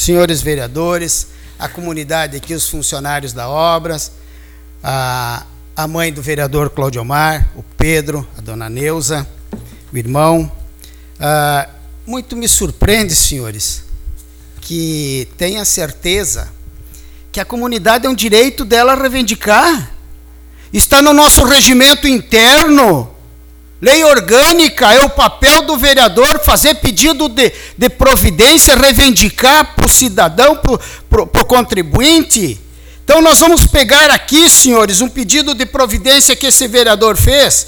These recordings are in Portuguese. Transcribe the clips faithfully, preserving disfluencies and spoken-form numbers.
senhores vereadores, a comunidade aqui, os funcionários da obras, a, a mãe do vereador Claudiomar, o Pedro, a dona Neuza, o irmão. Ah, muito me surpreende, senhores, que tenha certeza que a comunidade é um direito dela reivindicar. Está no nosso regimento interno. Lei orgânica, é o papel do vereador fazer pedido de, de providência, reivindicar para o cidadão, para o contribuinte. Então nós vamos pegar aqui, senhores, um pedido de providência que esse vereador fez,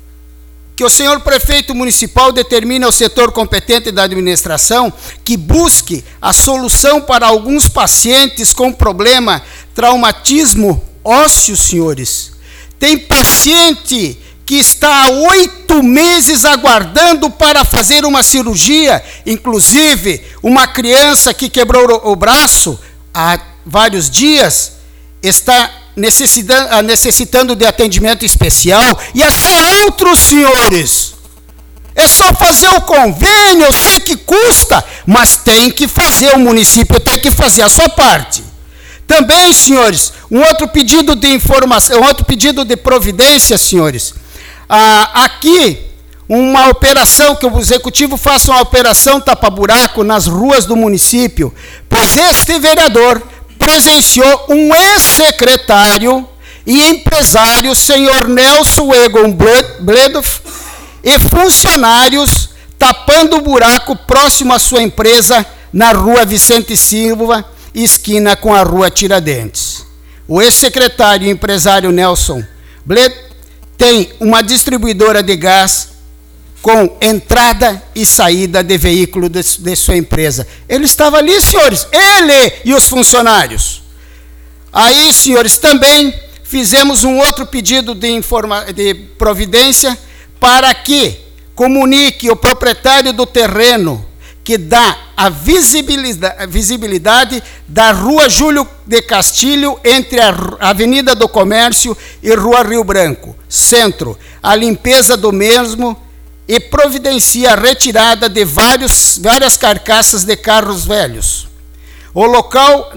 que o senhor prefeito municipal determine ao setor competente da administração que busque a solução para alguns pacientes com problema traumatismo ósseo, senhores. Tem paciente que está há oito meses aguardando para fazer uma cirurgia, inclusive uma criança que quebrou o braço há vários dias, está necessitando, necessitando de atendimento especial, e assim outros, senhores. É só fazer o convênio, eu sei que custa, mas tem que fazer, o município tem que fazer a sua parte. Também, senhores, um outro pedido de informação, um outro pedido de providência, senhores. Ah, aqui, uma operação, que o executivo faça uma operação tapa-buraco nas ruas do município, pois este vereador presenciou um ex-secretário e empresário, senhor Nelson Egon Bledoff, e funcionários tapando buraco próximo à sua empresa na rua Vicente Silva, esquina com a rua Tiradentes. O ex-secretário e empresário Nelson Bledoff tem uma distribuidora de gás com entrada e saída de veículo de, de sua empresa. Ele estava ali, senhores, ele e os funcionários. Aí, senhores, também fizemos um outro pedido de, informa, de providência para que comunique o proprietário do terreno que dá a visibilidade, a visibilidade da Rua Júlio de Castilho, entre a Avenida do Comércio e Rua Rio Branco, centro, a limpeza do mesmo e providencia a retirada de vários, várias carcaças de carros velhos. O local,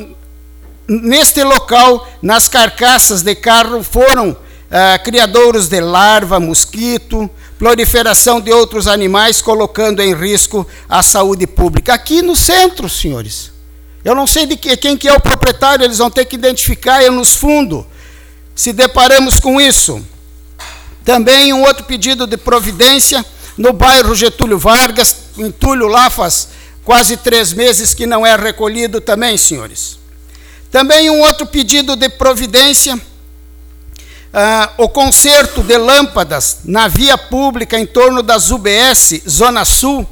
neste local, nas carcaças de carro foram ah, criadouros de larva, mosquito, proliferação de outros animais, colocando em risco a saúde pública. Aqui no centro, senhores. Eu não sei de que, quem que é o proprietário, eles vão ter que identificar, é nos fundos. Se deparamos com isso. Também um outro pedido de providência, no bairro Getúlio Vargas, entulho lá faz quase três meses que não é recolhido também, senhores. Também um outro pedido de providência, ah, o conserto de lâmpadas na via pública em torno das U B S, Zona Sul,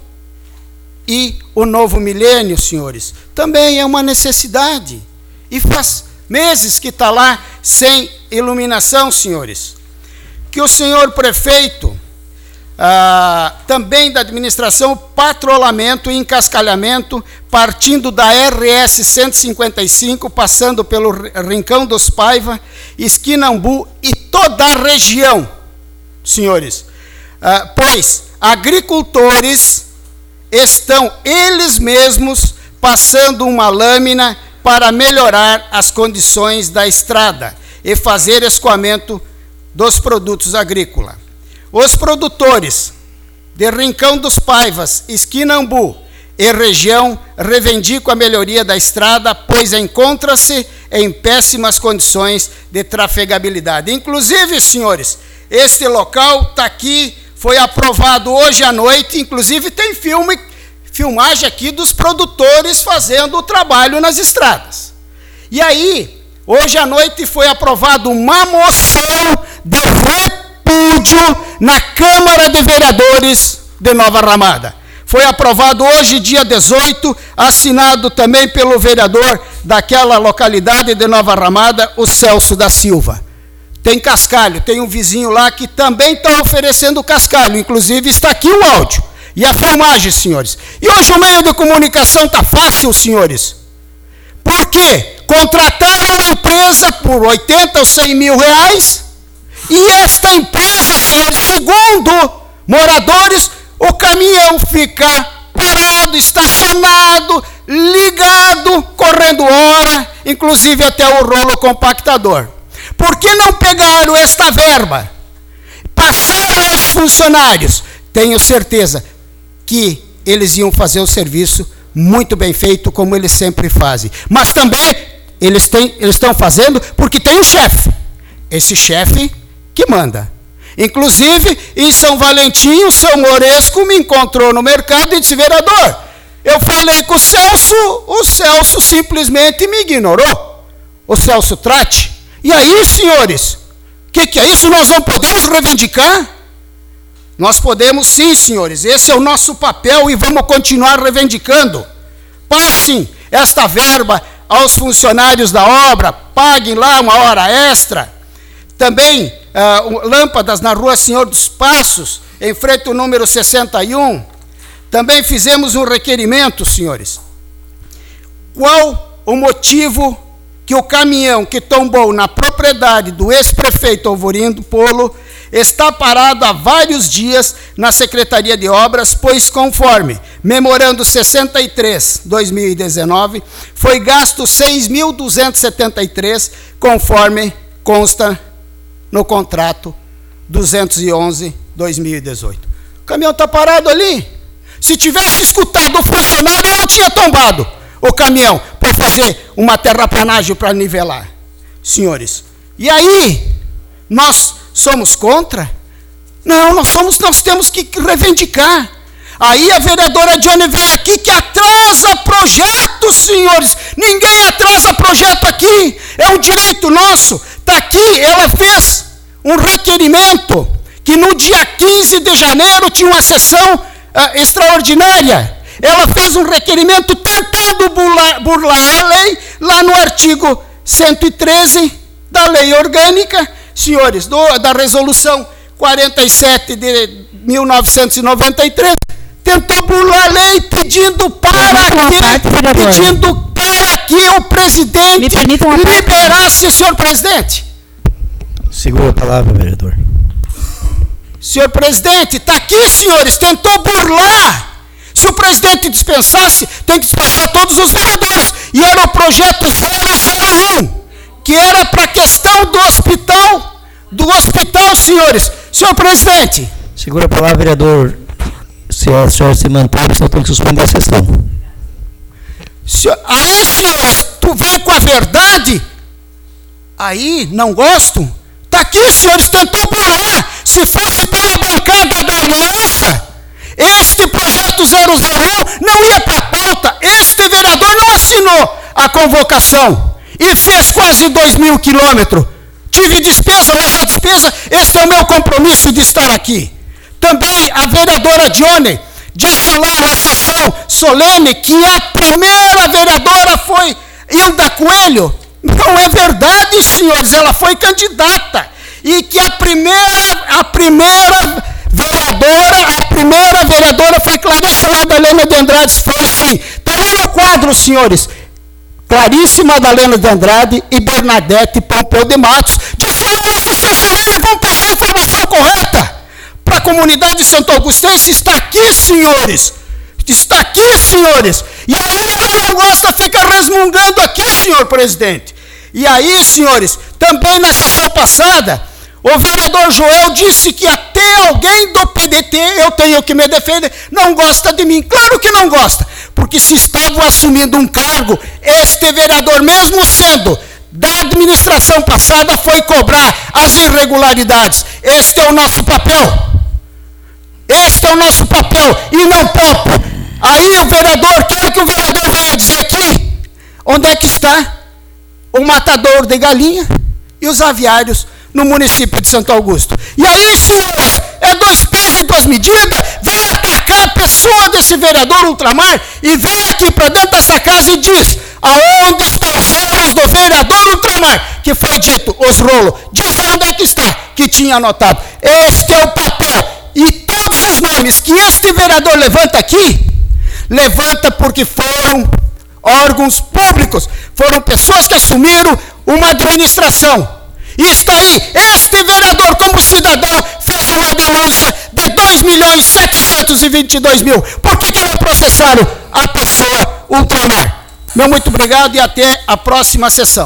e o Novo Milênio, senhores. Também é uma necessidade. E faz meses que está lá sem iluminação, senhores. Que o senhor prefeito, ah, também da administração, patrulhamento e encascalhamento, partindo da R S cento e cinquenta e cinco, passando pelo Rincão dos Paiva, esquina Ambu e toda a região, senhores. Ah, pois agricultores estão eles mesmos passando uma lâmina para melhorar as condições da estrada e fazer escoamento dos produtos agrícolas. Os produtores de Rincão dos Paivas, esquina Ambu e região reivindicam a melhoria da estrada, pois encontra-se em péssimas condições de trafegabilidade. Inclusive, senhores, este local está aqui, foi aprovado hoje à noite, inclusive tem filme, filmagem aqui dos produtores fazendo o trabalho nas estradas. E aí, hoje à noite foi aprovado uma moção de repúdio na Câmara de Vereadores de Nova Ramada. Foi aprovado hoje, dia dezoito, assinado também pelo vereador daquela localidade de Nova Ramada, o Celso da Silva. Tem cascalho, tem um vizinho lá que também está oferecendo cascalho, inclusive está aqui o áudio e a filmagem, senhores. E hoje o meio de comunicação está fácil, senhores. Por quê? Contrataram uma empresa por oitenta ou cem mil reais, e esta empresa, senhores, segundo moradores, o caminhão fica parado, estacionado, ligado, correndo hora, inclusive até o rolo compactador. Por que não pegaram esta verba? Passaram aos funcionários. Tenho certeza que eles iam fazer o serviço muito bem feito, como eles sempre fazem. Mas também eles, têm, eles estão fazendo porque tem um chefe. Esse chefe que manda. Inclusive, em São Valentim, o seu Moresco me encontrou no mercado e disse: vereador, eu falei com o Celso, o Celso simplesmente me ignorou. O Celso Trate. E aí, senhores, o que, que é isso? Nós não podemos reivindicar? Nós podemos sim, senhores. Esse é o nosso papel e vamos continuar reivindicando. Passem esta verba aos funcionários da obra, paguem lá uma hora extra. Também, uh, lâmpadas na rua Senhor dos Passos, em frente ao número sessenta e um. Também fizemos um requerimento, senhores. Qual o motivo que o caminhão que tombou na propriedade do ex-prefeito Alvorindo Polo está parado há vários dias na Secretaria de Obras, pois conforme memorando sessenta e três, dois mil e dezenove, foi gasto seis mil duzentos e setenta e três, conforme consta no contrato duzentos e onze, dois mil e dezoito. O caminhão está parado ali. Se tivesse escutado o funcionário, não tinha tombado o caminhão para fazer uma terraplanagem para nivelar. Senhores, e aí, nós somos contra? Não, nós, somos, nós temos que reivindicar. Aí a vereadora Dione vem aqui que atrasa projetos, senhores. Ninguém atrasa projeto aqui. É um direito nosso. Está aqui, ela fez um requerimento que no dia quinze de janeiro tinha uma sessão uh, extraordinária. Ela fez um requerimento tentando burlar, burlar a lei, lá no artigo cento e treze da lei orgânica, senhores, do, da resolução quarenta e sete de mil novecentos e noventa e três, tentou burlar a lei pedindo para que, pedindo para que o presidente liberasse, senhor presidente. Segura a palavra, vereador. Senhor presidente, está aqui, senhores, tentou burlar. Se o presidente dispensasse, tem que dispensar todos os vereadores. E era o projeto zero zero um, que era para a questão do hospital, do hospital, senhores. Senhor presidente. Segura a palavra, vereador. Se o senhor se manter, o senhor tem que suspender a sessão. Senhor, aí, senhores, tu vem com a verdade? Aí, não gosto? Está aqui, senhores, tentou burlar. Se fosse pela bancada da aliança, este projeto zero zero um não ia para a pauta. Este vereador não assinou a convocação e fez quase dois mil quilômetros. Tive despesa, mas a despesa, este é o meu compromisso de estar aqui. Também a vereadora Dione disse lá na sessão solene que a primeira vereadora foi Hilda Coelho. Não é verdade, senhores, ela foi candidata. E que a primeira, a primeira vereadora, a primeira vereadora foi Clarice Madalena de Andrade, foi sim. Está aí no quadro, senhores. Clarice Madalena de Andrade e Bernadette Pompeu de Matos. Disseram na assistência, vão passar a informação correta para a comunidade santo augustense. Está aqui, senhores. Está aqui, senhores. E aí ela não gosta, fica resmungando aqui, senhor presidente. E aí, senhores, também na sessão passada, o vereador Joel disse que até alguém do P D T, eu tenho que me defender, não gosta de mim. Claro que não gosta, porque se estavam assumindo um cargo, este vereador, mesmo sendo da administração passada, foi cobrar as irregularidades. Este é o nosso papel. Este é o nosso papel, e não topo. Aí o vereador, quero que o vereador venha dizer aqui, onde é que está o matador de galinha e os aviários no município de Santo Augusto. E aí, senhores, é dois pesos e duas medidas, vem atacar a pessoa desse vereador Ultramar e vem aqui para dentro dessa casa e diz, aonde estão os rolos do vereador Ultramar, que foi dito, os rolos, diz onde é que está, que tinha anotado. Este é o papel, e todos os nomes que este vereador levanta aqui, levanta porque foram órgãos públicos, foram pessoas que assumiram uma administração. E está aí, este vereador, como cidadão, fez uma denúncia de dois milhões setecentos e vinte e dois mil. Por que que não processaram a pessoa Ultramar? Meu muito obrigado e até a próxima sessão.